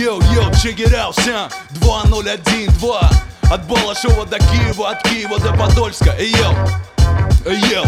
Йоу, check it out, 2012. От Балашова до Киева, от Киева до Подольска. Йоу.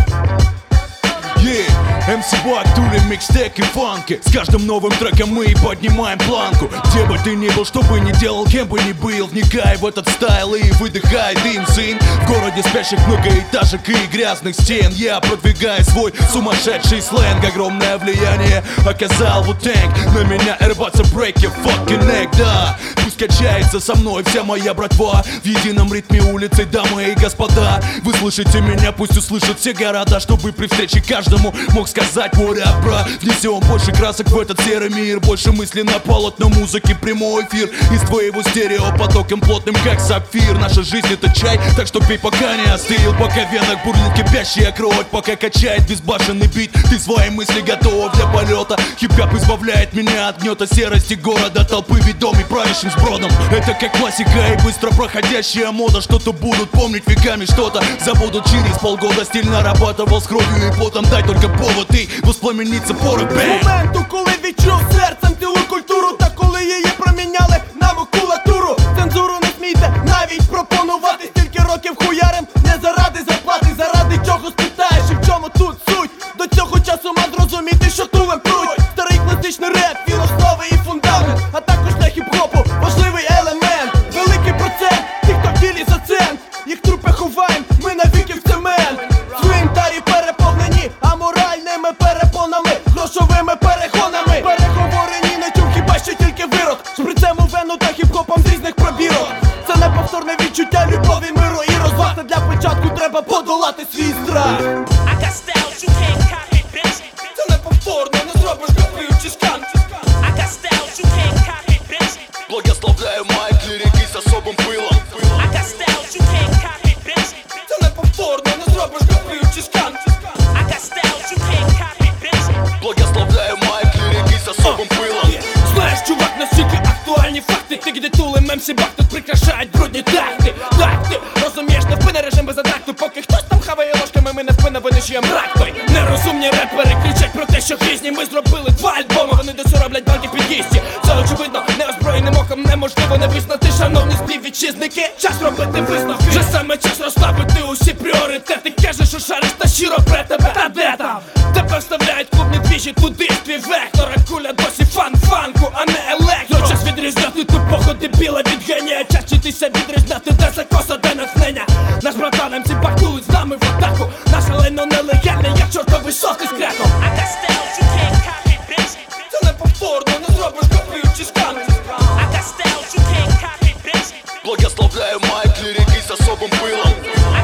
MC Бак, Тули, микстек и фанки. С каждым новым треком мы поднимаем планку. Где бы ты ни был, что бы ни делал, кем бы ни был, вникай в этот стайл и выдыхай дым, сын. В городе спящих многоэтажек и грязных стен я продвигаю свой сумасшедший сленг. Огромное влияние оказал Wu-Tang. На меня рваться break your fucking neck, да. Пусть качается со мной вся моя братва. В едином ритме улицы, дамы и господа. Вы слышите меня, пусть услышат все города, чтобы при встрече каждому мог сказать what up, бра. Внесем больше красок в этот серый мир, больше мыслей на полотно музыки, прямой эфир из твоего стерео потоком плотным, как сапфир. Наша жизнь это чай, так что пей, пока не остыл. Пока в венах бурлит кипящая кровь, пока качает безбашенный бит. Ты свои мысли готова для полета. Хип-хоп избавляет меня от гнета серости города, толпы ведомый правящим сбродом. Это как классика и быстро проходящая мода. Что-то будут помнить веками, что-то забудут через полгода. Стиль нарабатывал с кровью и потом, дай только повод і воспламениться порох. З моменту, коли відчув серцем цілу культуру, та коли її проміняли на макулатуру. Цензуру не смійте навіть пропонувати. Стільки років хуярем не заради зарплати. Заради чого спитаєш і в чому тут суть? До цього часу мав зрозуміти, що тулем пруть. Старий класичний реп, філософи і фундамент, а також для хіп-хопу важливий елемент. Великий процент тих, хто в ділі за цент. Їх трупи ховаєм, ми навіки в цемент. Свинтарі переповнені аморальними перепонами, грошовими перегонами. Переговорені не чув, хіба що тільки вирок. Шприцем у вену та хіп-хопом з різних пробірок. Це неповторне відчуття любові, миру і розваг. Для початку треба подолати свій страх. Це неповторно, не зробиш копіючи скан. Благословляю майк, лирики с особым пылом. Це неповторно, не зробиш копіючи скан. Благословляю майк, лирики с особым пылом. Знаєш, чувак, настільки актуальні факти. Ти где Тулем, MC Бак тут прикрашають брудні такти. Так, ти розумієш, не впине режим без атакту. Поки хтось там хаває ложками, ми не впине винищує мрак той. Нерозумні репери кричать про те, що грізні. Ми зробили 2 альбоми, вони досі роблять банки в під'їзді. Це очевидно, неозброєним оком неможливо не визнати. Шановні співвітчизники, час робити висновки. Вже саме час розставити усі пріоритети. Кажеш, що шариш та щиро про тебе. Та де там? Тебе вставляють клубні двіжі туди, твій вектор. А куля досі фан-фанку, а не електро. Час відрізняти тупого дебіла від генія. Час вчитися відрізняти, де закоса, де натхнення. Наш братан MC Бак тулить з нами в атаку. Наше лайно нелегальне, як чортовий соски з кряком. Це неповторно, не зробиш копіючи скан. Благословляю майк, лирики с особым пылом.